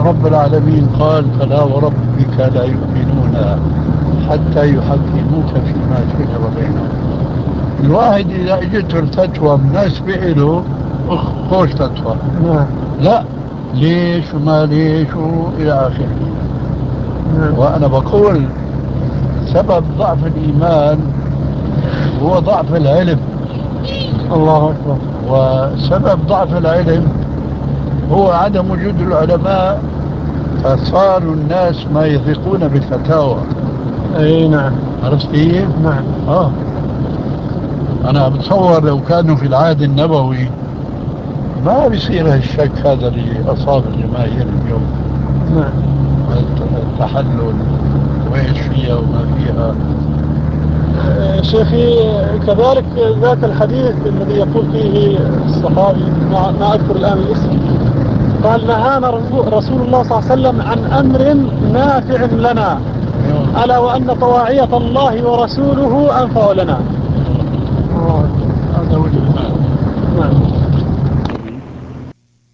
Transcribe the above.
رب العالمين قال فلا وربك لا يؤمنون حتى يحكموك فيما شجر بينهم. الواحد إذا اجته الفتوى من ناس بيقولوا خوش فتوى، لا ليش وما ليش وإلى آخره. وأنا بقول سبب ضعف الإيمان هو ضعف العلم. الله أكبر. وسبب ضعف العلم هو عدم وجود العلماء، فصاروا الناس ما يثقون بالفتاوى. أي نعم. عرفت كيف؟ نعم. أنا بتصور لو كانوا في العهد النبوي ما بيصير هالشك هذا اللي أصاب الجماهير اليوم. نعم. التحلل وإيش فيها وما فيها. شيخي كذلك ذاك الحديث الذي يقول فيه الصحابي ما أذكر الآن الاسم، قال نهانا رسول الله صلى الله عليه وسلم عن أمر نافع لنا ألا وأن طواعية الله ورسوله أنفع لنا. هذا وجه